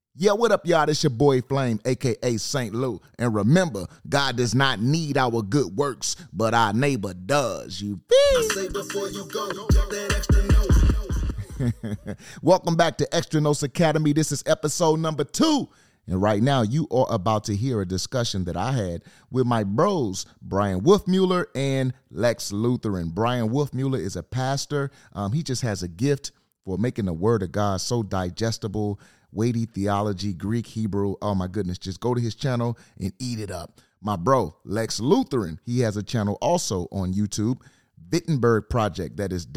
Yeah, what up, y'all? This your boy Flame, a.k.a. St. Lou. And remember, God does not need our good works, but our neighbor does. You feel? I say before you go, get that extra note. Welcome back to Extra Notes Academy. This is episode number 2. And right now, you are about to hear a discussion that I had with my bros, Brian Wolfmueller and Lex Lutheran. Brian Wolfmueller is a pastor. He just has a gift for making the word of God so digestible, weighty theology, Greek, Hebrew. Oh my goodness, just go to his channel and eat it up. My bro, Lex Lutheran, he has a channel also on YouTube, Wittenberg Project. That is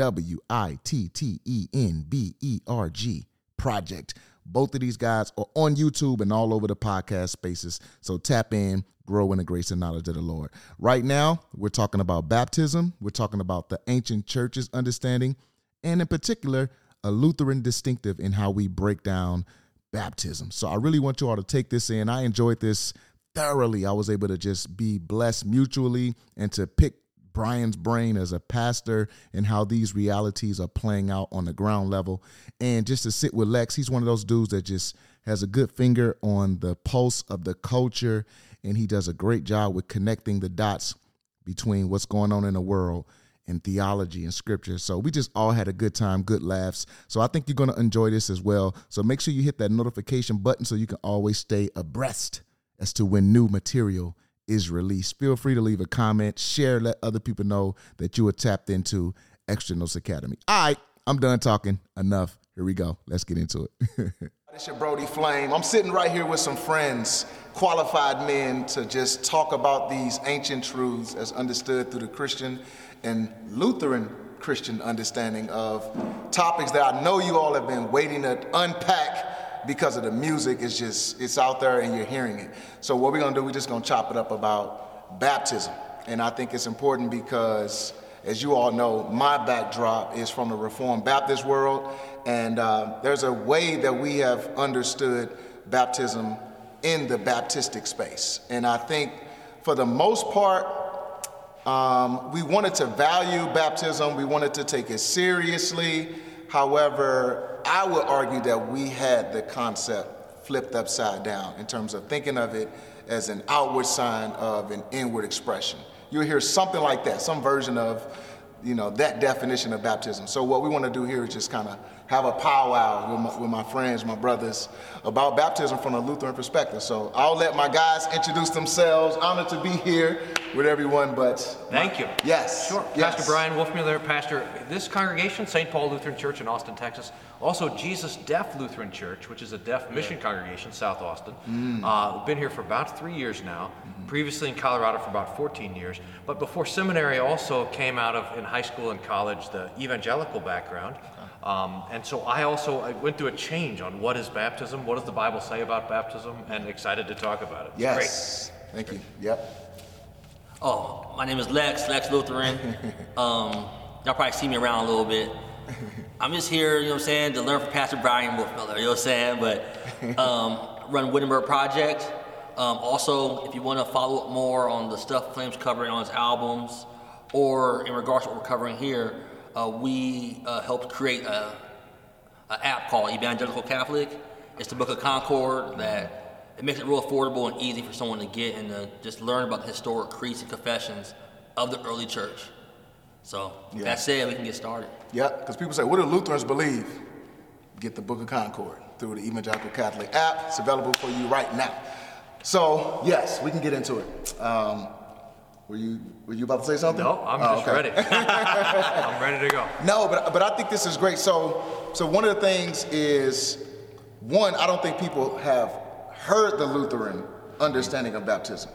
Wittenberg Project. Both of these guys are on YouTube and all over the podcast spaces. So tap in, grow in the grace and knowledge of the Lord. Right now, we're talking about baptism. We're talking about the ancient church's understanding, and in particular, a Lutheran distinctive in how we break down baptism. So I really want you all to take this in. I enjoyed this thoroughly. I was able to just be blessed mutually and to pick Brian's brain as a pastor and how these realities are playing out on the ground level. And just to sit with Lex, he's one of those dudes that just has a good finger on the pulse of the culture, and he does a great job with connecting the dots between what's going on in the world and theology and scripture. So we just all had a good time, good laughs. So I think you're going to enjoy this as well. So make sure you hit that notification button so you can always stay abreast as to when new material is released. Feel free to leave a comment, share, let other people know that you are tapped into Extra Notes Academy. All right, I'm done talking. Enough. Here we go. Let's get into it. It's your Brody Flame. I'm sitting right here with some friends, qualified men, to just talk about these ancient truths as understood through the Christian and Lutheran Christian understanding of topics that I know you all have been waiting to unpack because of the music. It's out there and you're hearing it. So what we're going to do, we're just going to chop it up about baptism. And I think it's important because, as you all know, my backdrop is from the Reformed Baptist world. And there's a way that we have understood baptism in the Baptistic space. And I think for the most part, we wanted to value baptism. We wanted to take it seriously. However, I would argue that we had the concept flipped upside down in terms of thinking of it as an outward sign of an inward expression. You'll hear something like that, some version of, that definition of baptism. So what we want to do here is just kind of have a powwow with my friends, my brothers, about baptism from a Lutheran perspective. So I'll let my guys introduce themselves. Honored to be here with everyone, but... Thank you. Yes. Sure. Yes. Pastor Brian Wolfmueller, pastor this congregation, St. Paul Lutheran Church in Austin, Texas. Also Jesus Deaf Lutheran Church, which is a deaf mission congregation, South Austin. Been here for about 3 years now. Previously in Colorado for about 14 years. But before seminary, I also came out of, in high school and college, the evangelical background. And so I went through a change on what is baptism, what does the Bible say about baptism, and excited to talk about it. It's Yes. great. Thank you. Yep. Oh, my name is Lex Lutheran. Y'all probably see me around a little bit. I'm just here, to learn from Pastor Brian Wolfmueller, But run Wittenberg Project. Also, if you want to follow up more on the stuff Flame's covering on his albums, or in regards to what we're covering here, we helped create an app called Evangelical Catholic. It's the Book of Concord that it makes it real affordable and easy for someone to get and to just learn about the historic creeds and confessions of the early church. So that said, we can get started. Yeah, because people say, what do Lutherans believe? Get the Book of Concord through the Evangelical Catholic app. It's available for you right now. So, yes, we can get into it. Were you about to say something? No, I'm just ready. I'm ready to go. No, but I think this is great. So one of the things is, one, I don't think people have heard the Lutheran understanding of baptism.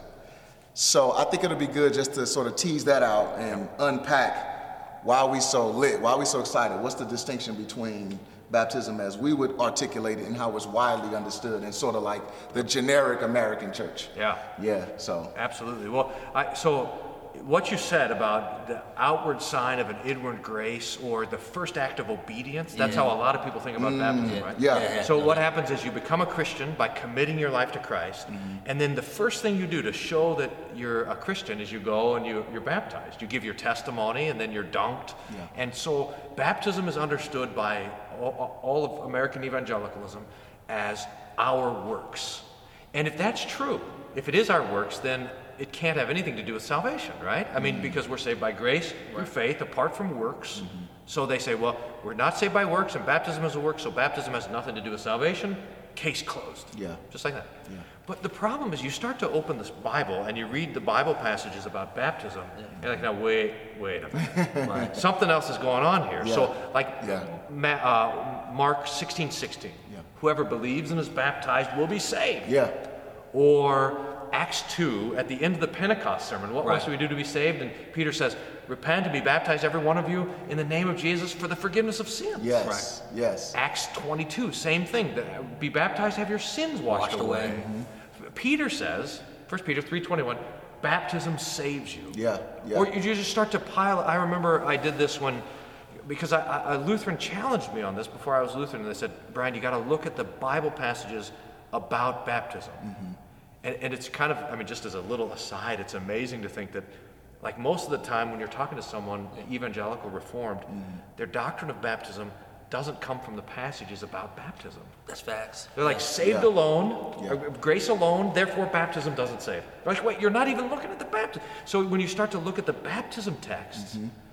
So I think it'll be good just to sort of tease that out and unpack why we so lit, why we so excited. What's the distinction between baptism as we would articulate it and how it's widely understood in sort of like the generic American church? Yeah, so. Absolutely. Well, so what you said about the outward sign of an inward grace or the first act of obedience, that's how a lot of people think about baptism, right? Yeah. So what happens is you become a Christian by committing your life to Christ, and then the first thing you do to show that you're a Christian is you go and you're baptized. You give your testimony, and then you're dunked. Yeah. And so baptism is understood by all of American evangelicalism as our works. And if that's true, if it is our works, then it can't have anything to do with salvation, right? I mean, because we're saved by grace through faith apart from works. So they say, well, we're not saved by works and baptism is a work, so baptism has nothing to do with salvation. Case closed. Yeah. Just like that. Yeah. But the problem is you start to open this Bible and you read the Bible passages about baptism, and you're like, now wait a minute. Something else is going on here. Yeah. So like Yeah. Mark 16:16. Yeah. Whoever believes and is baptized will be saved. Yeah. Or Acts 2, at the end of the Pentecost sermon, what Right. must we do to be saved? And Peter says, repent and be baptized, every one of you, in the name of Jesus for the forgiveness of sins. Yes. Yes. Acts 22, same thing. Be baptized, have your sins washed away. Peter says, 1 Peter 3:21, baptism saves you. Yeah. Yeah. Or you just start to pile. I remember I did this when, because a Lutheran challenged me on this before I was Lutheran, and they said, Brian, you got to look at the Bible passages about baptism. And it's kind of, I mean, just as a little aside, it's amazing to think that, like most of the time when you're talking to someone, evangelical, reformed, their doctrine of baptism doesn't come from the passages about baptism. That's facts. They're like saved alone, grace alone, therefore baptism doesn't save. They're like, wait, you're not even looking at the baptism. So when you start to look at the baptism texts,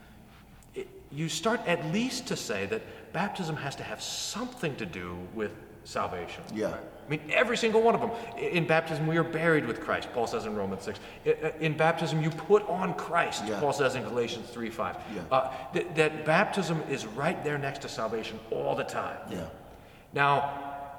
you start at least to say that baptism has to have something to do with salvation. Yeah. I mean, every single one of them. In baptism, we are buried with Christ, Paul says in Romans 6. In baptism, you put on Christ, Yeah. Paul says in Galatians 3:5. Yeah. That baptism is right there next to salvation all the time. Yeah. Now,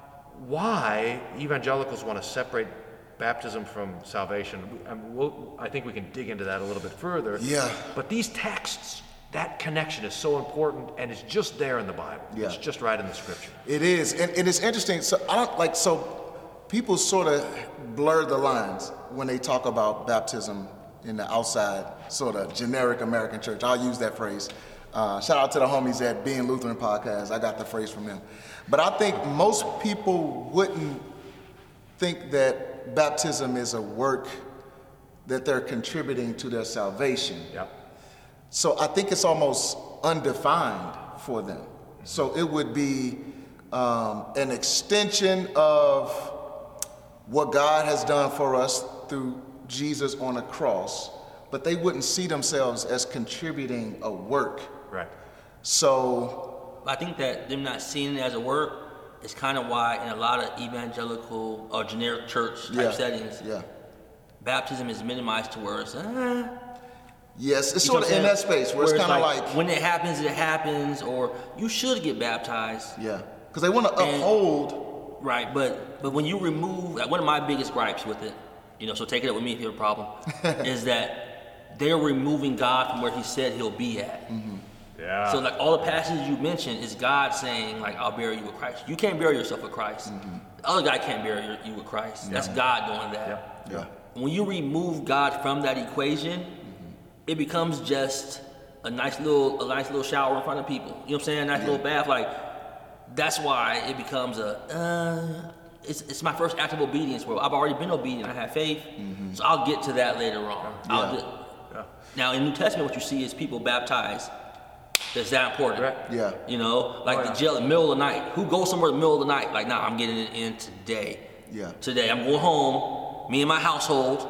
why evangelicals want to separate baptism from salvation, I think we can dig into that a little bit further. Yeah. But these texts, that connection is so important, and it's just there in the Bible. Yeah. It's just right in the Scripture. It is, and it's interesting. So people sort of blur the lines when they talk about baptism in the outside sort of generic American church. I'll use that phrase. Shout out to the homies at Being Lutheran Podcast. I got the phrase from them. But I think most people wouldn't think that baptism is a work that they're contributing to their salvation. Yep. So I think it's almost undefined for them. So it would be an extension of what God has done for us through Jesus on a cross, but they wouldn't see themselves as contributing a work. Right. So I think that them not seeing it as a work is kind of why in a lot of evangelical or generic church type settings, baptism is minimized to where it's yes, it's you know sort of what in I'm that saying? space where it's kind of like when it happens, or you should get baptized. yeah, because they want to uphold. Right, but when you remove, like one of my biggest gripes with it, so take it up with me if you have a problem, is that they're removing God from where He said He'll be at. Yeah. So like all the passages you mentioned is God saying like, I'll bury you with Christ. You can't bury yourself with Christ. The other guy can't bury you with Christ. That's God doing that. Yeah. When you remove God from that equation, it becomes just a nice little shower in front of people. You know what I'm saying? A nice little bath. Like that's why it becomes it's my first act of obedience where I've already been obedient. I have faith. So I'll get to that later on. Now in New Testament, what you see is people baptized. That's that important. Right. Yeah. The jail in the middle of the night. Who goes somewhere in the middle of the night? Like, nah, I'm getting it in today. Yeah. Today, I'm going home. Me and my household.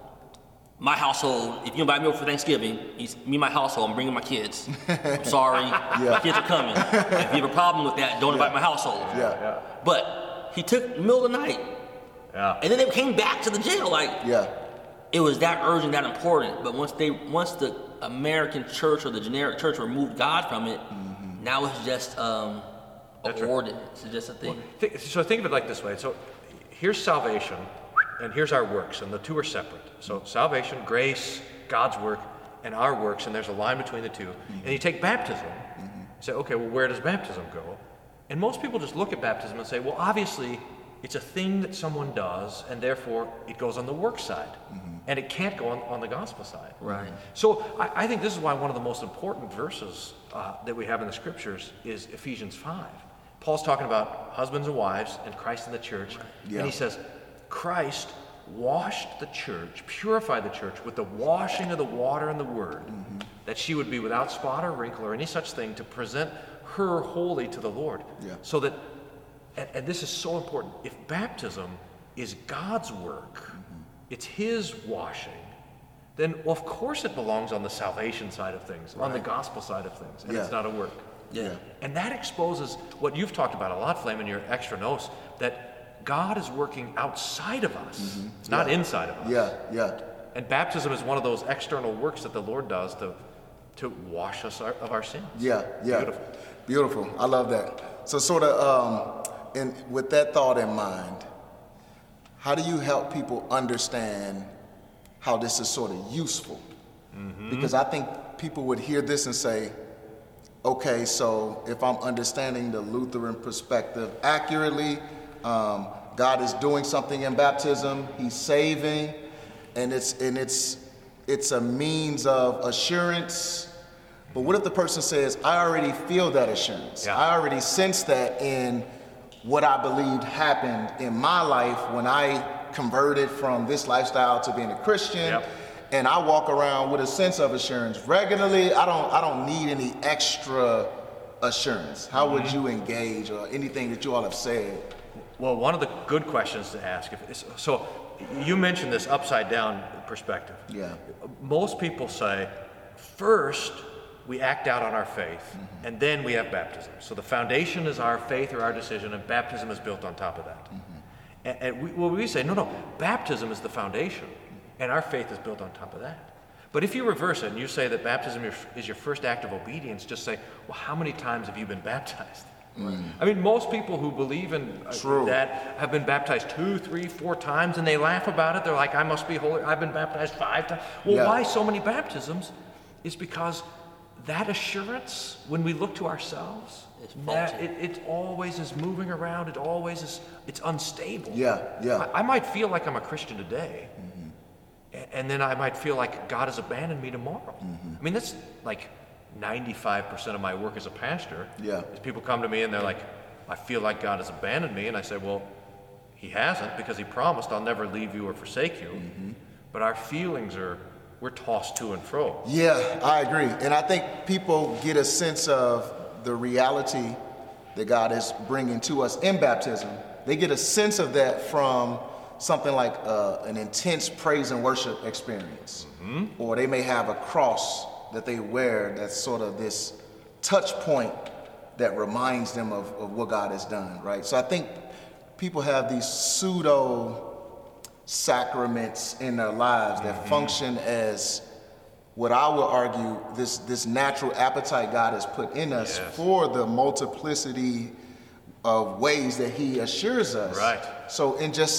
If you invite me over for Thanksgiving, me and my household, I'm bringing my kids. I'm sorry. My kids are coming. If you have a problem with that, don't invite my household. Yeah. But he took the middle of the night. Yeah. And then they came back to the jail. Like, Yeah. it was that urgent, that important. But once the American church or the generic church removed God from it, now it's just an ordinance. It's just a thing. So think of it like this way. So here's salvation, and here's our works, and the two are separate. So salvation, grace, God's work, and our works, and there's a line between the two. And you take baptism, you say, okay, well, where does baptism go? And most people just look at baptism and say, well, obviously, it's a thing that someone does, and therefore it goes on the work side. And it can't go on the gospel side. Right. So I think this is why one of the most important verses that we have in the scriptures is Ephesians 5. Paul's talking about husbands and wives and Christ and the church. Yeah. And he says, Christ washed the church, purified the church with the washing of the water and the word, that she would be without spot or wrinkle or any such thing, to present her holy to the Lord. Yeah. So that and this is so important, if baptism is God's work, it's his washing, then of course it belongs on the salvation side of things, on the gospel side of things, and it's not a work. Yeah. And that exposes what you've talked about a lot, Flame, in your extra notes, that God is working outside of us, not inside of us. Yeah. And baptism is one of those external works that the Lord does to wash us of our sins. Yeah. Beautiful. I love that. So sort of, and with that thought in mind, how do you help people understand how this is sort of useful? Because I think people would hear this and say, okay, so if I'm understanding the Lutheran perspective accurately, God is doing something in baptism, he's saving, and it's a means of assurance. But what if the person says, I already feel that assurance. Yeah. I already sense that in what I believed happened in my life when I converted from this lifestyle to being a Christian. Yep. And I walk around with a sense of assurance regularly. I don't need any extra assurance. How would you engage, or anything that you all have said? Well, one of the good questions to ask, so you mentioned this upside down perspective. Yeah. Most people say, first we act out on our faith, and then we have baptism. So the foundation is our faith or our decision, and baptism is built on top of that. And we say, no, baptism is the foundation, and our faith is built on top of that. But if you reverse it and you say that baptism is your first act of obedience, just say, well, how many times have you been baptized? I mean, most people who believe in that have been baptized 2, 3, 4 times, and they laugh about it. They're like, I must be holy. I've been baptized 5 times. Well, why so many baptisms? Is because that assurance, when we look to ourselves, it always is moving around. It always is. It's unstable. Yeah. I might feel like I'm a Christian today, and then I might feel like God has abandoned me tomorrow. I mean, that's like 95% of my work as a pastor. Yeah. Is people come to me and they're like, I feel like God has abandoned me, and I say, well, he hasn't, because he promised I'll never leave you or forsake you. But our feelings we're tossed to and fro. Yeah, I agree. And I think people get a sense of the reality that God is bringing to us in baptism. They get a sense of that from something like an intense praise and worship experience. Or they may have a cross that they wear that's sort of this touch point that reminds them of what God has done, right? So I think people have these pseudo sacraments in their lives that function as what I would argue this natural appetite God has put in us for the multiplicity of ways that he assures us. Right. So in just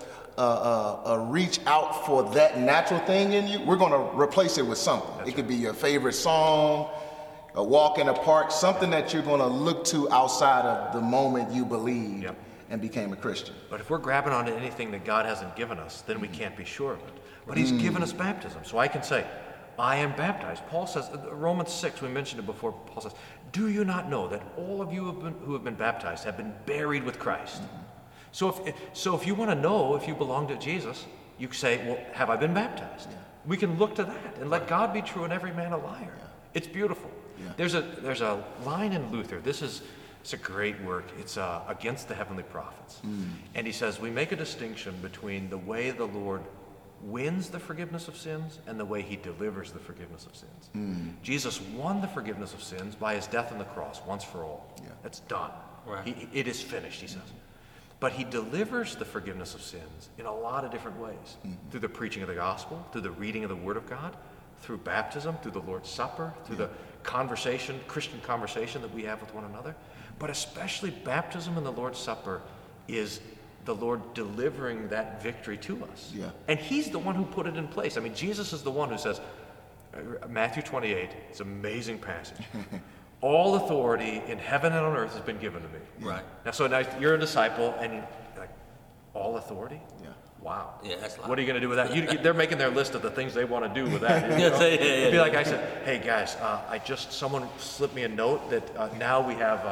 a reach out for that natural thing in you, we're going to replace it with something. It could be your favorite song, a walk in the park, something that you're going to look to outside of the moment you believed and became a Christian. But if we're grabbing onto anything that God hasn't given us, then we can't be sure of it. But he's given us baptism. So I can say, I am baptized. Paul says, Romans 6, we mentioned it before, Paul says, do you not know that all of you who have been baptized have been buried with Christ? So if you want to know if you belong to Jesus, you say, well, have I been baptized? We can look to that and let God be true and every man a liar. It's beautiful. There's a line in Luther. It's a great work. It's Against the Heavenly Prophets. And he says, we make a distinction between the way the Lord wins the forgiveness of sins and the way he delivers the forgiveness of sins. Jesus won the forgiveness of sins by his death on the cross once for all. That's done. Right. It is finished, he says. But he delivers the forgiveness of sins in a lot of different ways. Through the preaching of the gospel, through the reading of the Word of God, through baptism, through the Lord's Supper, through the conversation, Christian conversation that we have with one another. But especially baptism and the Lord's Supper is the Lord delivering that victory to us. And he's the one who put it in place. I mean, Jesus is the one who says, Matthew 28, it's an amazing passage. All authority in heaven and on earth has been given to me. Right. Now you're a disciple, and you're like, all authority? Wow. Yeah, that's a lot. What are you going to do with that? They're making their list of the things they want to do with that. It'd be like I said, hey guys, someone slipped me a note that now we have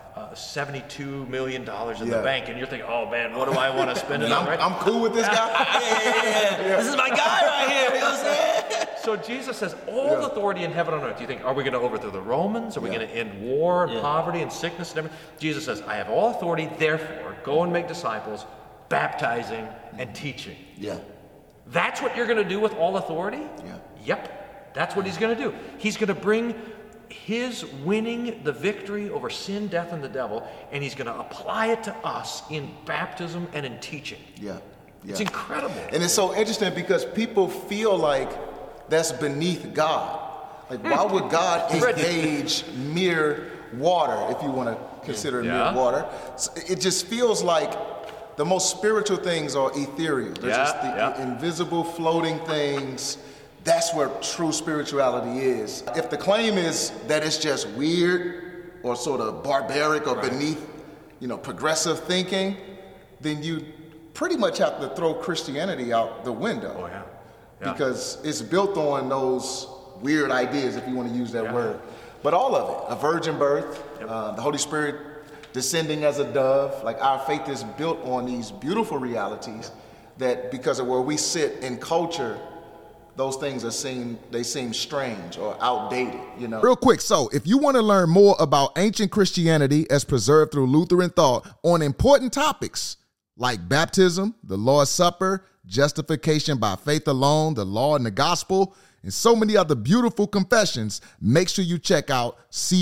$72 million in the bank, and you're thinking, oh man, what do I want to spend it on? Right? I'm cool with this guy. This is my guy right here. You know what I'm saying? So Jesus says, all authority in heaven and on earth. You think, are we going to overthrow the Romans? Are we going to end war and poverty and sickness and everything? Jesus says, I have all authority, therefore, go and make disciples, baptizing and teaching. Yeah. That's what you're going to do with all authority? Yeah. Yep. That's what he's going to do. He's going to bring his winning the victory over sin, death, and the devil, and he's going to apply it to us in baptism and in teaching. Yeah. It's incredible. And it's so interesting because people feel like that's beneath God. Like, why would God engage mere water, if you want to consider it mere water? So it just feels like the most spiritual things are ethereal. They're just the invisible floating things. That's where true spirituality is. If the claim is that it's just weird or sort of barbaric or beneath, progressive thinking, then you pretty much have to throw Christianity out the window. Oh, yeah. Because it's built on those weird ideas, if you want to use that word. But all of it, a virgin birth, the Holy Spirit descending as a dove, like our faith is built on these beautiful realities that because of where we sit in culture, those things seem strange or outdated, Real quick, so if you want to learn more about ancient Christianity as preserved through Lutheran thought on important topics like baptism, the Lord's Supper, justification by faith alone, the law and the gospel, and so many other beautiful confessions, make sure you check out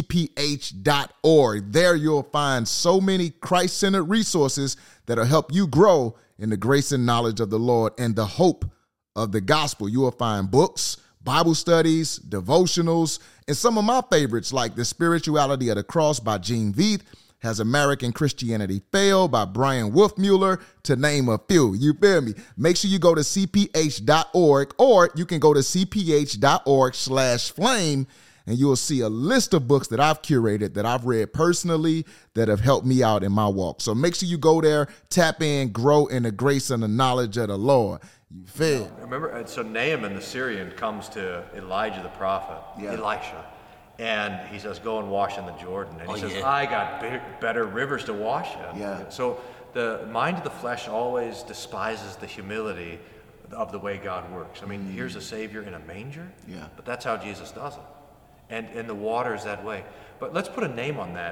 cph.org. There you'll find so many Christ-centered resources that'll help you grow in the grace and knowledge of the Lord and the hope of the gospel. You will find books, Bible studies, devotionals, and some of my favorites like The Spirituality of the Cross by Gene Veith, Has American Christianity Failed by Brian Wolfmueller, to name a few. You feel me? Make sure you go to cph.org, or you can go to cph.org/flame, and you will see a list of books that I've curated, that I've read personally, that have helped me out in my walk. So make sure you go there, tap in, grow in the grace and the knowledge of the Lord. You feel? Remember, so Naaman the Syrian comes to Elijah the prophet, Elisha, and he says, go and wash in the Jordan. And he says, I got better rivers to wash in. Yeah. So the mind of the flesh always despises the humility of the way God works. I mean, here's a Savior in a manger, but that's how Jesus does it. And the water is that way. But let's put a name on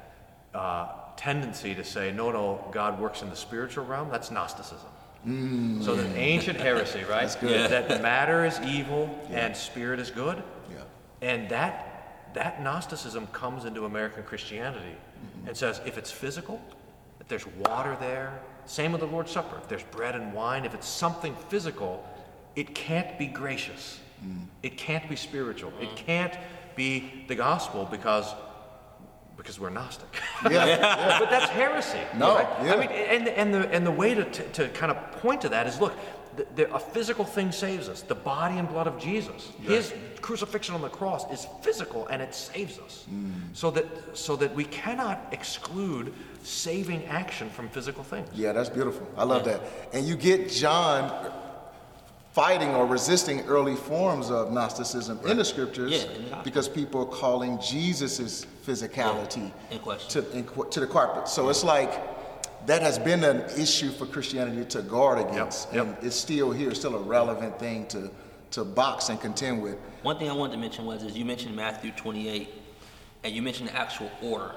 that tendency to say, no, God works in the spiritual realm. That's Gnosticism. So the ancient heresy, right? That's good. That matter is evil and spirit is good. Yeah. And that Gnosticism comes into American Christianity and says, if it's physical, if there's water there, same with the Lord's Supper, if there's bread and wine, if it's something physical, it can't be gracious. It can't be spiritual. It can't be the gospel because we're Gnostic. But that's heresy. No, right? yeah. I mean, and the way to kind of point to that is, look, a physical thing saves us. The body and blood of Jesus, his crucifixion on the cross, is physical and it saves us. So that we cannot exclude saving action from physical things. Yeah, that's beautiful. I love that. And you get John fighting or resisting early forms of Gnosticism in the scriptures because people are calling Jesus's physicality to the carpet. So it's like that has been an issue for Christianity to guard against, and it's still here, still a relevant thing to box and contend with. One thing I wanted to mention is you mentioned Matthew 28, and you mentioned the actual order.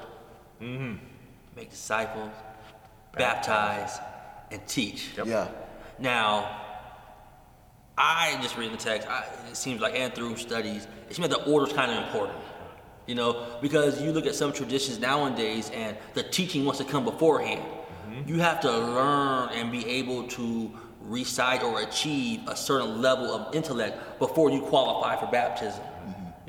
Make disciples, baptize, and teach. Yeah. Now, I just read the text, it seems like, and through studies, it seems like the order's kind of important, because you look at some traditions nowadays and the teaching wants to come beforehand. You have to learn and be able to recite or achieve a certain level of intellect before you qualify for baptism. I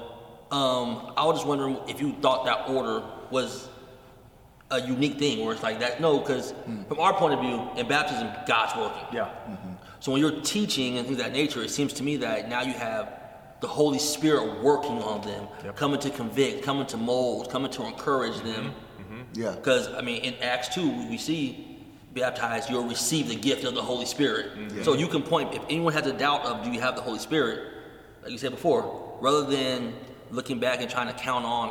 was just wondering if you thought that order was a unique thing, where it's like that. No, because from our point of view, in baptism, God's working. So when you're teaching and things of that nature, it seems to me that now you have the Holy Spirit working on them, coming to convict, coming to mold, coming to encourage them. Because, in Acts 2, we see baptized, you'll receive the gift of the Holy Spirit. So you can point, if anyone has a doubt of do you have the Holy Spirit, like you said before, rather than looking back and trying to count on,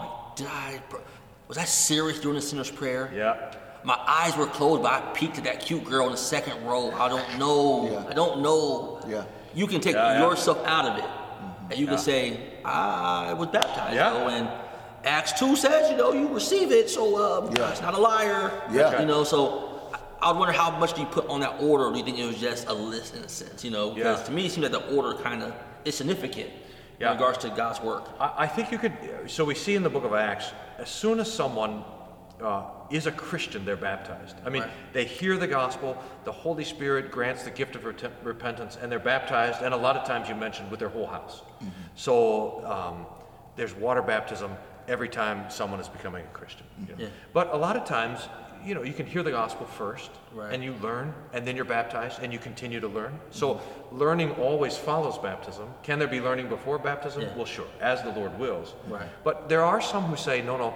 was I serious during the sinner's prayer? My eyes were closed, but I peeked at that cute girl in the second row. I don't know. You can You can take yourself out of it. And you can say, I was baptized, Yeah. you know, and Acts 2 says, you know, you receive it, so it's not a liar. Yeah. You know, so I would wonder how much do you put on that order, or do you think it was just a list in a sense, you know? Because to me, it seems like the order kind of is significant in regards to God's work. I think you could, so we see in the book of Acts, as soon as someone is a Christian, they're baptized. I mean, they hear the gospel, the Holy Spirit grants the gift of repentance, and they're baptized, and a lot of times you mentioned with their whole house. Mm-hmm. So there's water baptism every time someone is becoming a Christian. You know? Yeah. But a lot of times, you know, you can hear the gospel first, and you learn, and then you're baptized, and you continue to learn. So learning always follows baptism. Can there be learning before baptism? Yeah. Well, sure, as the Lord wills. Right. But there are some who say, no,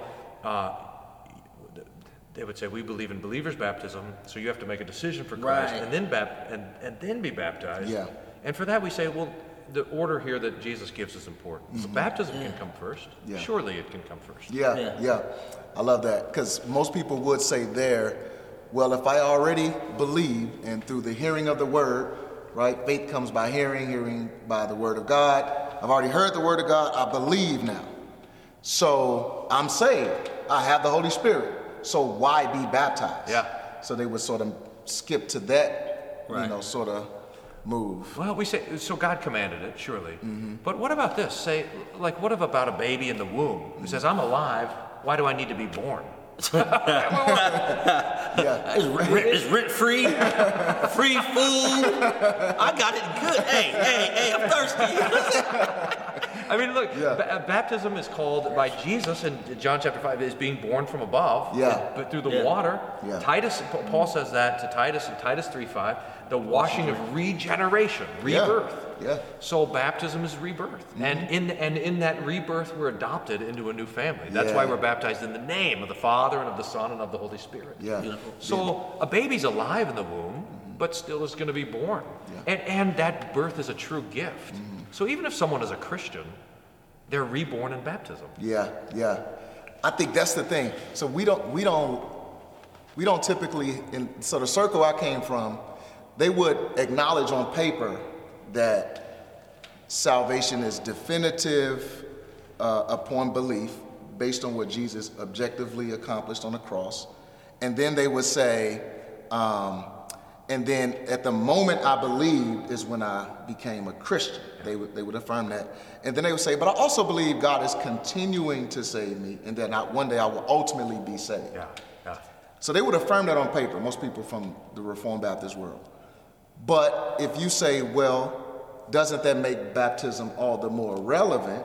they would say, we believe in believers' baptism, so you have to make a decision for Christ, and then and then be baptized. Yeah. And for that we say, well, the order here that Jesus gives is important. Mm-hmm. So baptism can come first. Yeah. Surely it can come first. Yeah. I love that, because most people would say there, well, if I already believe, and through the hearing of the word, right, faith comes by hearing, hearing by the word of God. I've already heard the word of God. I believe now. So I'm saved. I have the Holy Spirit. So why be baptized? Yeah. So they would sort of skip to that, you know, sort of move. Well, we say, so God commanded it, surely. Mm-hmm. But what about this? Say, like, what about a baby in the womb who says, I'm alive, why do I need to be born? It's rent-free, free food. I got it good. Hey, I'm thirsty. I mean, look, baptism is called by Jesus in John chapter 5 is being born from above, but through the water. Yeah. Paul says that to Titus in Titus 3:5, the washing of regeneration, rebirth. Yeah. So baptism is rebirth, and in that rebirth we're adopted into a new family. That's why we're baptized in the name of the Father and of the Son and of the Holy Spirit. Yeah. Beautiful. So a baby's alive in the womb, but still is going to be born, and that birth is a true gift. So even if someone is a Christian, they're reborn in baptism. Yeah. I think that's the thing. So we don't typically, so the circle I came from, they would acknowledge on paper that salvation is definitive upon belief based on what Jesus objectively accomplished on the cross. And then they would say, and then at the moment I believed is when I became a Christian. They would affirm that. And then they would say, but I also believe God is continuing to save me, and that one day I will ultimately be saved. Yeah. So they would affirm that on paper, most people from the Reformed Baptist world. But if you say, well, doesn't that make baptism all the more relevant?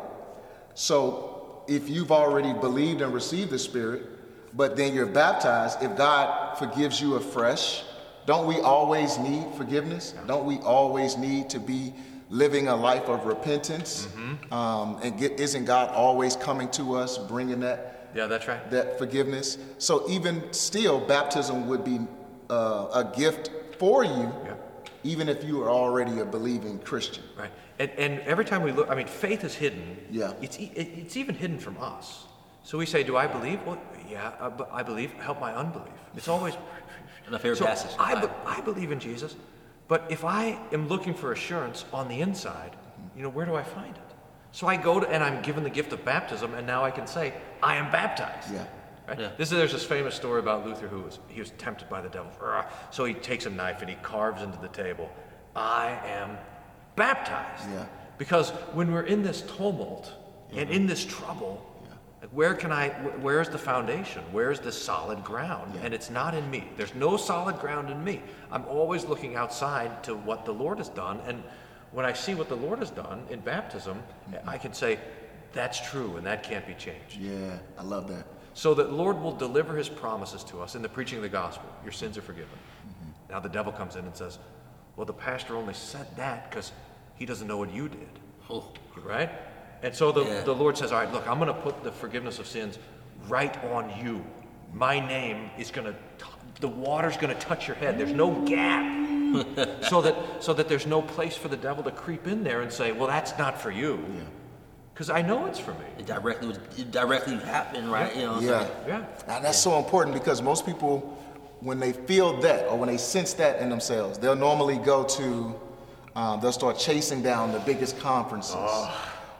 So if you've already believed and received the Spirit, but then you're baptized, if God forgives you afresh, don't we always need forgiveness? Don't we always need to be living a life of repentance? Isn't God always coming to us, bringing that? Yeah, that's right. That forgiveness. So even still, baptism would be a gift for you, even if you are already a believing Christian. Right. And every time we look, I mean, faith is hidden. Yeah. It's even hidden from us. So we say, do I believe? Well, but I believe. Help my unbelief. It's always my favorite passage. I believe in Jesus, but if I am looking for assurance on the inside, where do I find it? So I go to, and I'm given the gift of baptism, and now I can say, I am baptized. Yeah. Right? Yeah. There's this famous story about Luther he was tempted by the devil. So he takes a knife and he carves into the table, I am baptized. Yeah. Because when we're in this tumult and in this trouble, where's the foundation? Where's the solid ground? Yeah. And it's not in me. There's no solid ground in me. I'm always looking outside to what the Lord has done. And when I see what the Lord has done in baptism, I can say, that's true and that can't be changed. Yeah, I love that. So that Lord will deliver his promises to us in the preaching of the gospel. Your sins are forgiven. Now the devil comes in and says, well, the pastor only said that because he doesn't know what you did. Oh. Right? And so the Lord says, all right, look, I'm going to put the forgiveness of sins right on you. My name is the water's going to touch your head. There's no gap. so that there's no place for the devil to creep in there and say, well, that's not for you. Yeah. Because I know it's for me. It directly happened, right? And that's so important, because most people, when they feel that or when they sense that in themselves, they'll normally go to, they'll start chasing down the biggest conferences.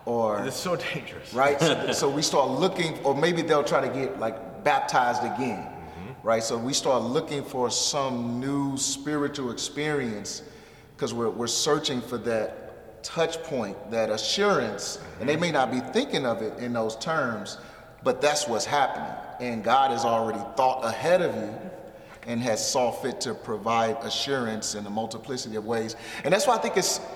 or It's so dangerous. right? So we start looking, or maybe they'll try to get like baptized again, right? So we start looking for some new spiritual experience because we're searching for that touch point, that assurance, and they may not be thinking of it in those terms, but that's what's happening. And God has already thought ahead of you and has saw fit to provide assurance in a multiplicity of ways. And that's why I think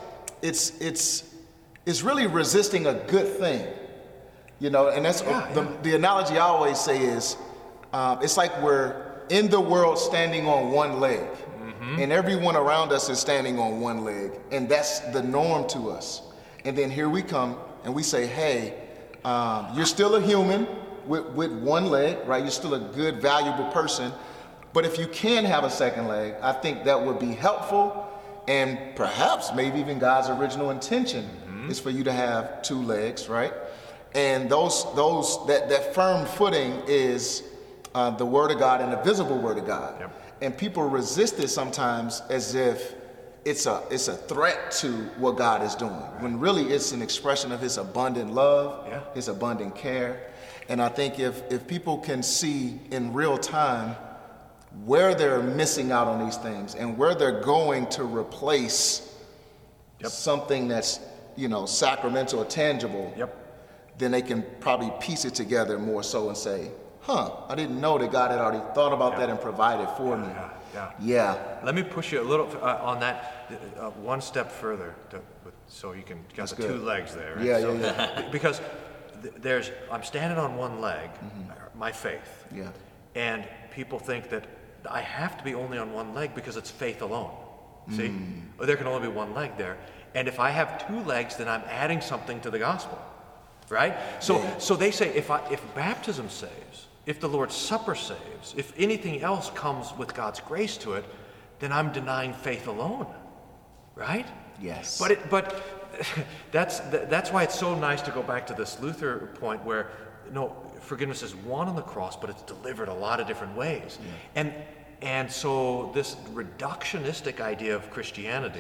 it's really resisting a good thing, you know. And that's the analogy I always say is it's like we're in the world standing on one leg, and everyone around us is standing on one leg, and that's the norm to us. And then here we come and we say, hey, you're still a human with one leg, right? You're still a good, valuable person. But if you can have a second leg, I think that would be helpful, and perhaps maybe even God's original intention is for you to have two legs, right? And that firm footing is the Word of God and the visible Word of God. Yep. And people resist it sometimes as if it's a threat to what God is doing, when really it's an expression of His abundant love, His abundant care. And I think if people can see in real time where they're missing out on these things and where they're going to replace something that's, you know, sacramental or tangible, then they can probably piece it together more so and say, I didn't know that God had already thought about that and provided for me. Let me push you a little on that one step further so you can get the two legs there. Right? Because I'm standing on one leg, my faith, and people think that I have to be only on one leg because it's faith alone. See? Or there can only be one leg there. And if I have two legs, then I'm adding something to the gospel, right? So they say if baptism saves, if the Lord's Supper saves, if anything else comes with God's grace to it, then I'm denying faith alone, right? Yes. But that's why it's so nice to go back to this Luther point where forgiveness is won on the cross, but it's delivered a lot of different ways. And so this reductionistic idea of Christianity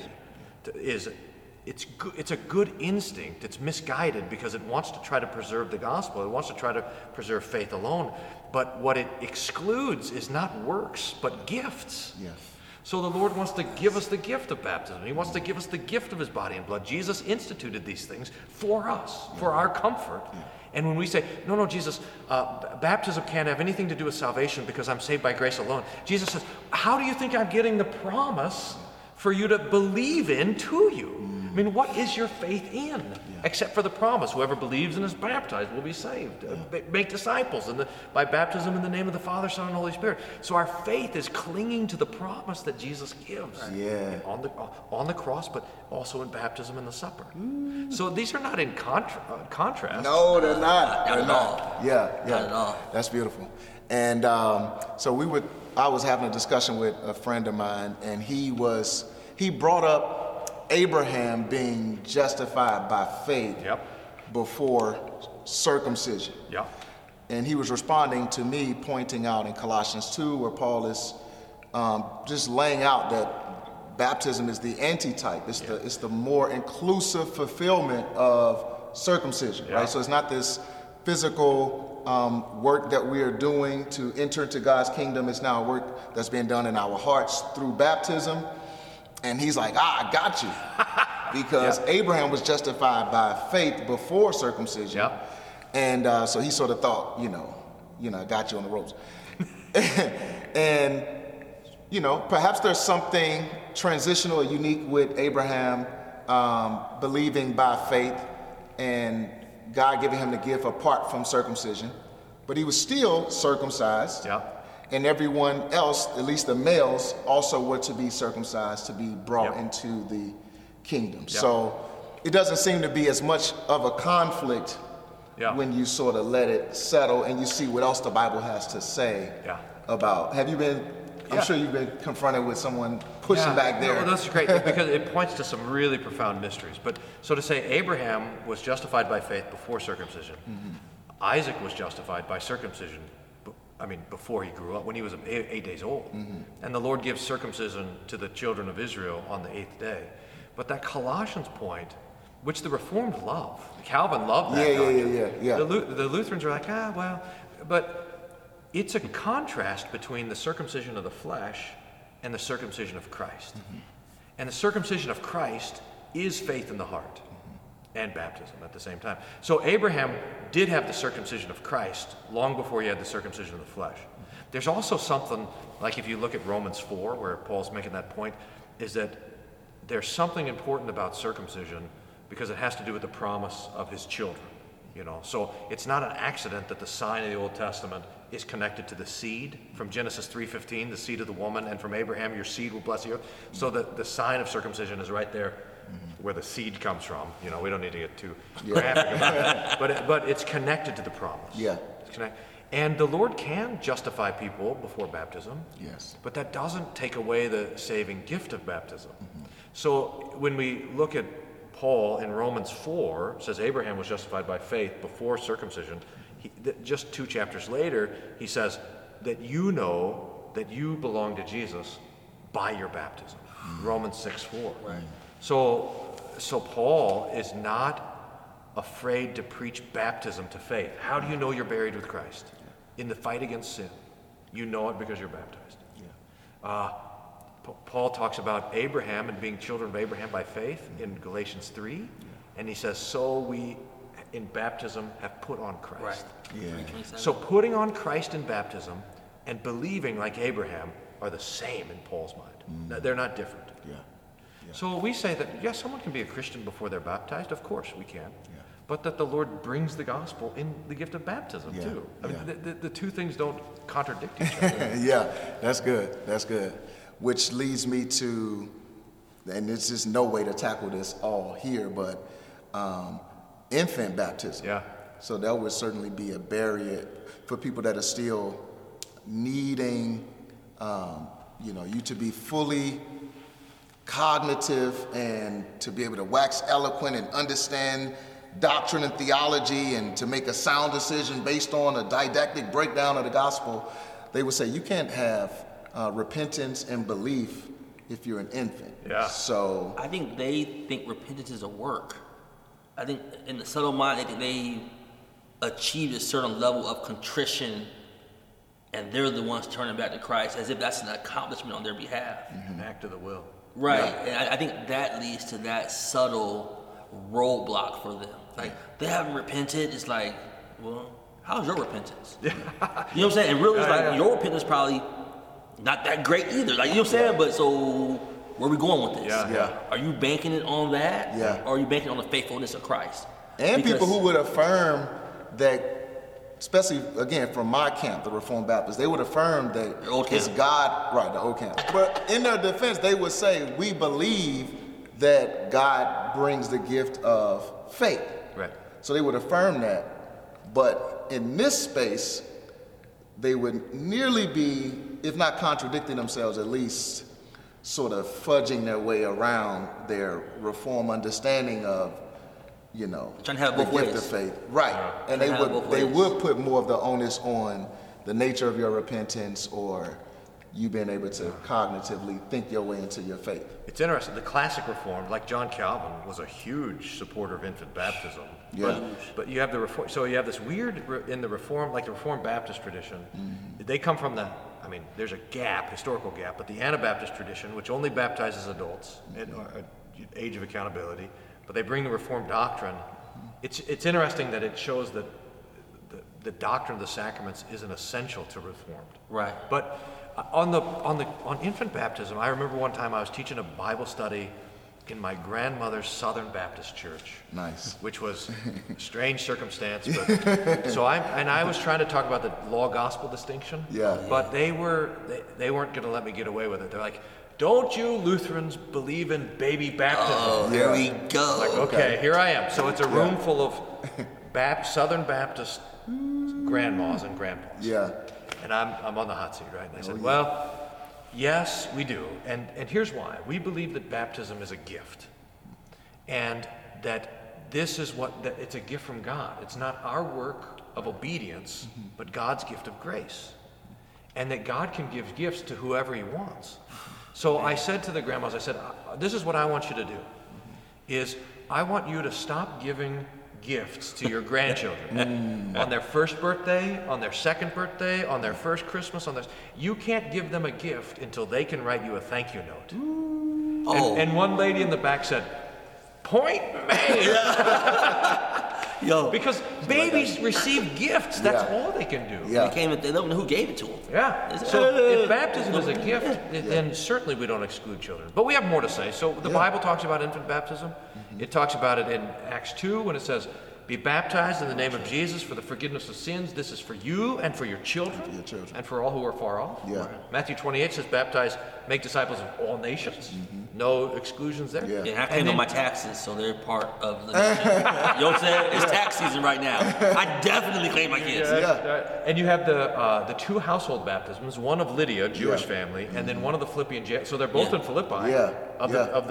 it's a good instinct. It's misguided because it wants to try to preserve the gospel. It wants to try to preserve faith alone. But what it excludes is not works, but gifts. Yes. So the Lord wants to give us the gift of baptism. He wants to give us the gift of His body and blood. Jesus instituted these things for us, for our comfort. And when we say, no, Jesus, baptism can't have anything to do with salvation because I'm saved by grace alone. Jesus says, how do you think I'm getting the promise for you to believe in to you? I mean, what is your faith in? Except for the promise, whoever believes and is baptized will be saved. Make disciples by baptism in the name of the Father, Son, and Holy Spirit. So our faith is clinging to the promise that Jesus gives on the cross, but also in baptism and the supper. So these are not in contrast. No, they're not. Not at all. Not at all. That's beautiful. And so I was having a discussion with a friend of mine, and he brought up Abraham being justified by faith before circumcision. And he was responding to me pointing out in Colossians 2 where Paul is just laying out that baptism is the antitype. It's the more inclusive fulfillment of circumcision, right? So it's not this physical work that we are doing to enter into God's kingdom. It's now a work that's being done in our hearts through baptism. And he's like, I got you. Because Abraham was justified by faith before circumcision. And so he sort of thought, I got you on the ropes. And, perhaps there's something transitional or unique with Abraham believing by faith and God giving him the gift apart from circumcision. But he was still circumcised. And everyone else, at least the males, also were to be circumcised to be brought into the kingdom. So it doesn't seem to be as much of a conflict when you sort of let it settle and you see what else the Bible has to say about. Have you been, I'm sure you've been confronted with someone pushing back there. Well, that's great because it points to some really profound mysteries. But so to say Abraham was justified by faith before circumcision. Isaac was justified by circumcision before he grew up, when he was 8 days old. And the Lord gives circumcision to the children of Israel on the 8th day. But that Colossians point which the Reformed love. Calvin loved that doctrine. Yeah. The Lutherans are like, but it's a contrast between the circumcision of the flesh and the circumcision of Christ. And the circumcision of Christ is faith in the heart and baptism at the same time. So Abraham did have the circumcision of Christ long before he had the circumcision of the flesh. There's also something, like if you look at Romans 4, where Paul's making that point, is that there's something important about circumcision because it has to do with the promise of his children. So it's not an accident that the sign of the Old Testament is connected to the seed. From Genesis 3:15, the seed of the woman, and from Abraham, your seed will bless you. So the sign of circumcision is right there where the seed comes from. We don't need to get too graphic about that. But it's connected to the promise. Yeah. It's connected. And the Lord can justify people before baptism. Yes. But that doesn't take away the saving gift of baptism. So when we look at Paul in Romans 4, says Abraham was justified by faith before circumcision. Just 2 chapters later, he says that you know that you belong to Jesus by your baptism. Romans 6:4. Right. So Paul is not afraid to preach baptism to faith. How do you know you're buried with Christ? In the fight against sin. You know it because you're baptized. Paul talks about Abraham and being children of Abraham by faith in Galatians 3. And he says, so we in baptism have put on Christ. Right. Yeah. So putting on Christ in baptism and believing like Abraham are the same in Paul's mind. They're not different. Yeah. So we say that, yes, someone can be a Christian before they're baptized. Of course we can. But that the Lord brings the gospel in the gift of baptism too. I mean, the two things don't contradict each other. Yeah, that's good. That's good. Which leads me to, and there's just no way to tackle this all here, but infant baptism. Yeah. So that would certainly be a barrier for people that are still needing, you to be fully cognitive and to be able to wax eloquent and understand doctrine and theology and to make a sound decision based on a didactic breakdown of the gospel. They would say you can't have repentance and belief if you're an infant. Yeah. So I think they think repentance is a work. I think in the subtle mind, they think they achieved a certain level of contrition and they're the ones turning back to Christ as if that's an accomplishment on their behalf. An act of the will. Right. Yeah. And I think that leads to that subtle roadblock for them. Like, they haven't repented. It's like, well, how's your repentance? You know what I'm saying? And really, it's like, your repentance probably not that great either. Like, you know what I'm saying? But so, where are we going with this? Yeah. Are you banking it on that? Yeah. Or are you banking on the faithfulness of Christ? And Because- people who would affirm that, especially again from my camp, the Reformed Baptists, they would affirm that The old it's camp. God, right, the old camp. But in their defense, they would say, we believe that God brings the gift of faith. Right. So they would affirm that. But in this space, they would nearly be, if not contradicting themselves, at least sort of fudging their way around their Reform understanding of, Trying to have the both gift ways. of faith. Right. And Trying to have both they ways. would put more of the onus on the nature of your repentance or you being able to cognitively think your way into your faith. It's interesting. The classic Reformed, like John Calvin, was a huge supporter of infant baptism. Yeah. But you have the Reform. So you have this weird in the Reform, like the Reformed Baptist tradition. They come from there's a gap, historical gap, but the Anabaptist tradition, which only baptizes adults at age of accountability, but they bring the Reformed doctrine. It's interesting that it shows that the doctrine of the sacraments isn't essential to Reformed. Right. But on infant baptism, I remember one time I was teaching a Bible study in my grandmother's Southern Baptist church. Nice. Which was a strange circumstance. But, so I was trying to talk about the law-gospel distinction. Yeah. But they weren't going to let me get away with it. They're like, "Don't you Lutherans believe in baby baptism?" Oh, here we go. Like, okay, here I am. So it's a room full of Southern Baptist grandmas and grandpas. Yeah. And I'm on the hot seat, right? And I said, well, yes, we do. And here's why. We believe that baptism is a gift. And that this is that it's a gift from God. It's not our work of obedience, but God's gift of grace. And that God can give gifts to whoever he wants. So I said to the grandmas, I said, this is what I want you to do, is I want you to stop giving gifts to your grandchildren on their first birthday, on their second birthday, on their first Christmas, you can't give them a gift until they can write you a thank you note. And one lady in the back said, point made. Yo, because babies receive gifts. That's all they can do. Yeah. they don't know who gave it to them. Yeah. So if baptism is a gift, then certainly we don't exclude children. But we have more to say. So the Bible talks about infant baptism. It talks about it in Acts 2 when it says, be baptized in the name of Jesus for the forgiveness of sins. This is for you and for your children, and for all who are far off. Yeah. Matthew 28 says, baptize, make disciples of all nations. No exclusions there. Yeah. And I claim on my taxes, so they're part of the nation. You know what I'm saying? It's tax season right now. I definitely claim my kids. And you have the two household baptisms, one of Lydia, Jewish family, and then one of the Philippian. So they're both in Philippi. Of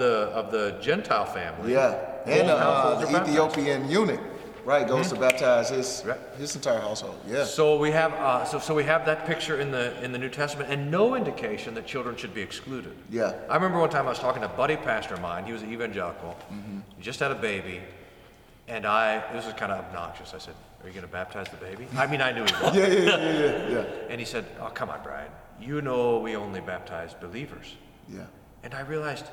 the Gentile family. Yeah. And households the are baptized. Ethiopian eunuch, right, goes to baptize his entire household. Yeah. So we have so we have that picture in the New Testament, and no indication that children should be excluded. Yeah. I remember one time I was talking to a buddy pastor of mine. He was an evangelical. He just had a baby, and this was kind of obnoxious. I said, "Are you going to baptize the baby?" I mean, I knew he was. Yeah. And he said, "Oh, come on, Brian. You know we only baptize believers." Yeah. And I realized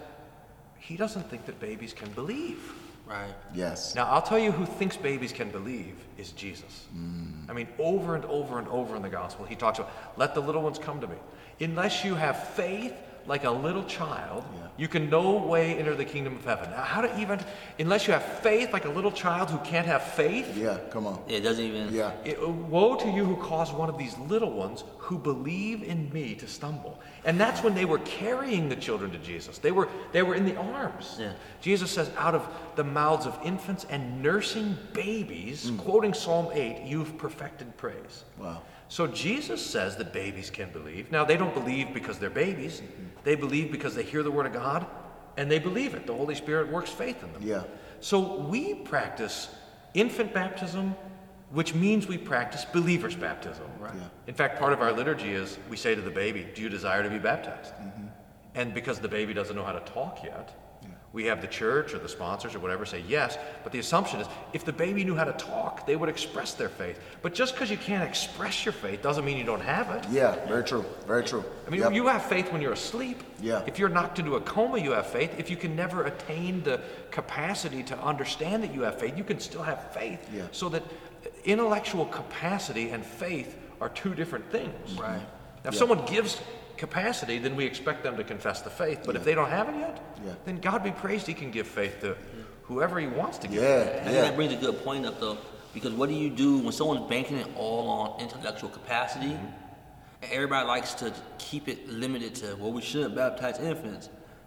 he doesn't think that babies can believe. Right. Yes. Now, I'll tell you who thinks babies can believe is Jesus. I mean, over and over and over in the gospel, he talks about, let the little ones come to me. Unless you have faith like a little child, you can no way enter the kingdom of heaven. Now, unless you have faith like a little child who can't have faith, Yeah, come on. It doesn't even. Yeah. Woe to you who cause one of these little ones who believe in me to stumble. And that's when they were carrying the children to Jesus. They were in the arms. Yeah. Jesus says, out of the mouths of infants and nursing babies, quoting Psalm 8, you've perfected praise. Wow. So Jesus says that babies can believe. Now, they don't believe because they're babies. They believe because they hear the word of God, and they believe it. The Holy Spirit works faith in them. Yeah. So we practice infant baptism, which means we practice believer's baptism. Right. Yeah. In fact, part of our liturgy is we say to the baby, do you desire to be baptized? And because the baby doesn't know how to talk yet, we have the church or the sponsors or whatever say yes, but the assumption is if the baby knew how to talk, they would express their faith. But just because you can't express your faith doesn't mean you don't have it. Yeah, very true. Very true. I mean, you have faith when you're asleep. Yeah. If you're knocked into a coma, you have faith. If you can never attain the capacity to understand that you have faith, you can still have faith. Yeah. So that intellectual capacity and faith are two different things. Right. Now, if someone gives capacity, then we expect them to confess the faith. But if they don't have it yet, then God be praised, he can give faith to whoever he wants to give faith. I think that brings a good point up, though, because what do you do when someone's banking it all on intellectual capacity, and everybody likes to keep it limited to, well, we shouldn't baptize infants.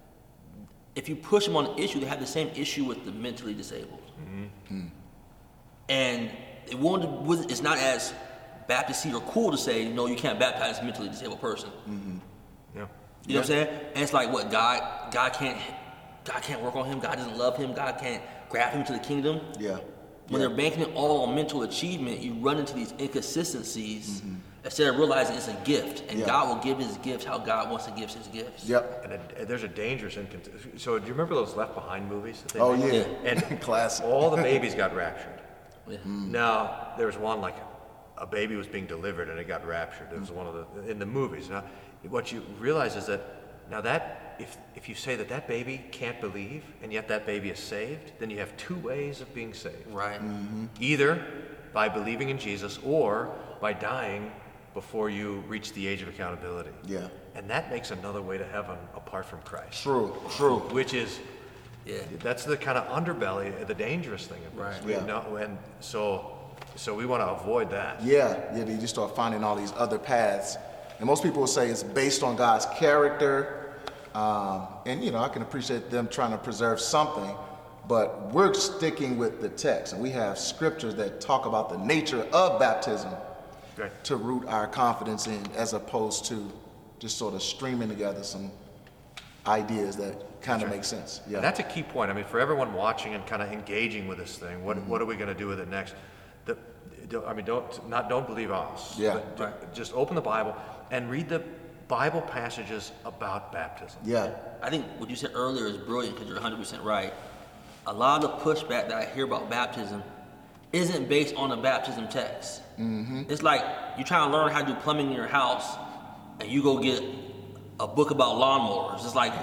If you push them on the issue, they have the same issue with the mentally disabled. And it's not as Baptist or cool to say, no, you can't baptize a mentally disabled person. Yeah. You know what I'm saying? And it's like, what, God can't work on him, God doesn't love him, God can't grab him to the kingdom. Yeah. When they're banking it all on mental achievement, you run into these inconsistencies instead of realizing it's a gift. And God will give his gifts how God wants to give his gifts. Yep. And there's a dangerous inconsistency. So do you remember those Left Behind movies? That they Oh, made? yeah. And Classic. all the babies got raptured. Yeah. Now, there was one, like a baby was being delivered and it got raptured. It was one of in the movies. Now, what you realize is that now that if you say that baby can't believe and yet that baby is saved, then you have two ways of being saved. Right. Either by believing in Jesus or by dying before you reach the age of accountability. Yeah. And that makes another way to heaven apart from Christ. True. Which is, Yeah. that's the kind of underbelly, the dangerous thing of this. Right. We Yeah. know, and so we want to avoid that. Yeah, you just start finding all these other paths. And most people will say it's based on God's character. And, I can appreciate them trying to preserve something, but we're sticking with the text. And we have scriptures that talk about the nature of baptism Right. to root our confidence in, as opposed to just sort of streaming together some ideas that kind of make sense. Yeah. And that's a key point. I mean, for everyone watching and kind of engaging with this thing, what are we going to do with it next? Don't believe us. Yeah. But just open the Bible and read the Bible passages about baptism. Yeah. I think what you said earlier is brilliant because you're 100% right. a lot of the pushback that I hear about baptism isn't based on the baptism text. It's like you're trying to learn how to do plumbing in your house, and you go get a book about lawnmowers. It's like,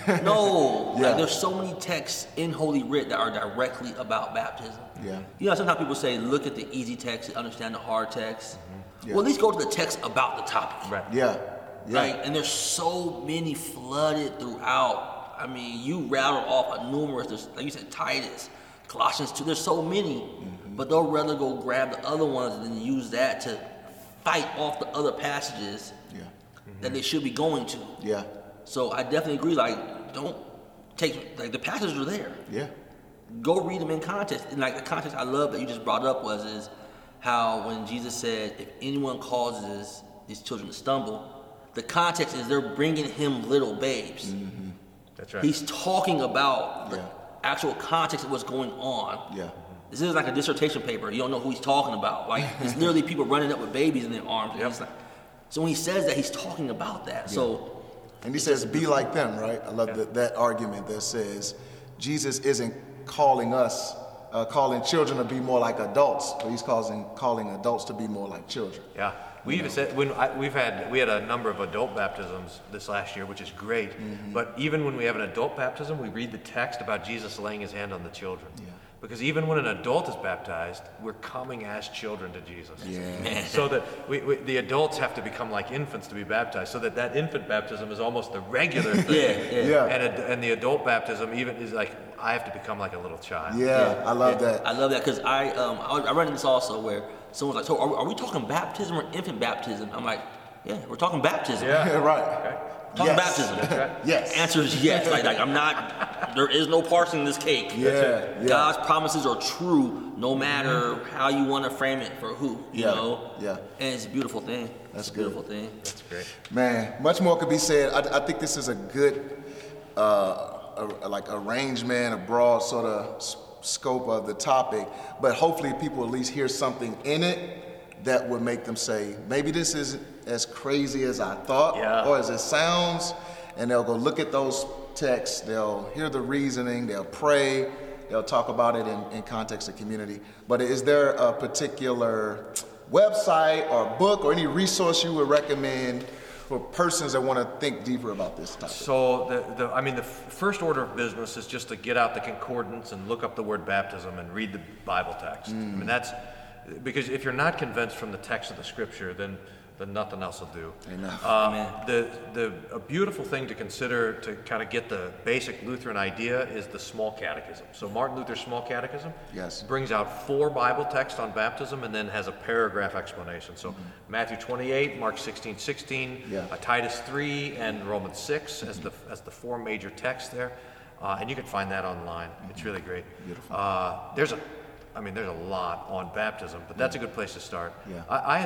no. Yeah. Like, there's so many texts in Holy Writ that are directly about baptism. Yeah. You know, sometimes people say, look at the easy text and understand the hard text. Yeah. Well, at least go to the text about the topic. Right. Yeah. Yeah. Like, and there's so many flooded throughout. I mean, you rattled off a numerous, there's, like you said, Titus, Colossians 2, there's so many. But they'll rather go grab the other ones and then use that to fight off the other passages Yeah. that they should be going to. Yeah. So I definitely agree, like, don't take, like, the passages are there. Yeah. Go read them in context. And like the context I love that you just brought up is how when Jesus said, if anyone causes these children to stumble, the context is they're bringing him little babes. That's right. He's talking about the Yeah. actual context of what's going on. Yeah. This is like a dissertation paper. You don't know who he's talking about. Like, it's literally people running up with babies in their arms. And Yep. it's like, so when he says that, he's talking about that. So And he says, be like them, right? I love that argument that says Jesus isn't calling us, calling children to be more like adults, but he's calling adults to be more like children. Yeah, we even said we had a number of adult baptisms this last year, which is great. But even when we have an adult baptism, we read the text about Jesus laying his hand on the children. Yeah. Because even when an adult is baptized, we're coming as children to Jesus. Yeah. So that the adults have to become like infants to be baptized. So that infant baptism is almost the regular thing. Yeah. And the adult baptism even is like I have to become like a little child. Yeah, I love that. I love that because I run into this also where someone's like, so are we talking baptism or infant baptism? I'm like, yeah, we're talking baptism. Yeah. Right. Okay. Talking Yes. baptism. That's right. Yes. The answer is yes. Like I'm not, there is no parsing this cake. Yeah. Yeah. God's promises are true no matter how you want to frame it for who, you Yeah. know? Yeah. And it's a beautiful thing. That's It's a beautiful good. thing. That's great. Man, much more could be said. I think this is a good like arrangement, a broad sort of scope of the topic, but hopefully people at least hear something in it that would make them say, maybe this isn't as crazy as I thought or as it sounds, and they'll go look at those texts, they'll hear the reasoning, they'll pray, they'll talk about it in context of community. But is there a particular website or book or any resource you would recommend for persons that want to think deeper about this topic? So the first order of business is just to get out the concordance and look up the word baptism and read the Bible text. I mean, that's because if you're not convinced from the text of the scripture, then nothing else will do. Amen. A beautiful thing to consider to kind of get the basic Lutheran idea is the Small Catechism. So Martin Luther's Small Catechism brings out 4 Bible texts on baptism and then has a paragraph explanation. So Matthew 28, Mark 16:16, Titus 3, and Romans 6 as the 4 major texts there. And you can find that online. It's really great. Beautiful. There's a lot on baptism, but that's a good place to start. Yeah.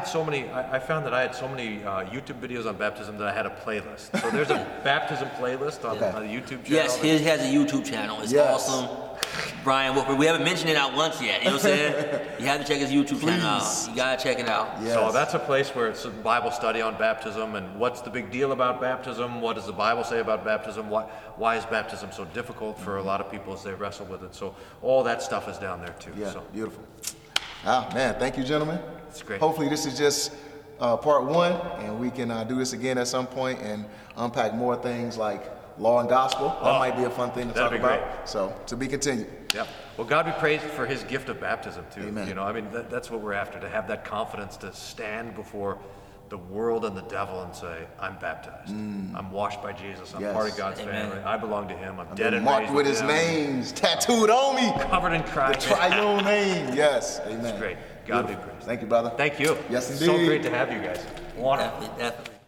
I found that I had so many YouTube videos on baptism that I had a playlist. So there's a baptism playlist on the YouTube channel. Yes, he has a YouTube channel. It's awesome. Brian Wolford, we haven't mentioned it out once yet. You know what I'm saying? You have to check his YouTube channel out. You gotta check it out. Yes. So that's a place where it's a Bible study on baptism and what's the big deal about baptism? What does the Bible say about baptism? Why is baptism so difficult for a lot of people as they wrestle with it? So all that stuff is down there too. Yeah, So beautiful. Man, thank you, gentlemen. it's great. Hopefully this is just part 1, and we can do this again at some point and unpack more things like law and gospel. That might be a fun thing to talk that'd be about. great. So, to be continued. Yeah. Well, God be praised for his gift of baptism too. Amen. You know, I mean, that's what we're after, to have that confidence to stand before the world and the devil and say, I'm baptized. I'm washed by Jesus. I'm Yes. part of God's Amen. family. I belong to him. I'm dead and Marked raised with his him. names tattooed on me. Covered in The Christ. triune name. Yes. Amen. It's great. God be Beautiful. praised. Thank you, brother. Thank you. Yes, So indeed. great to have you guys. Wonderful. Definitely.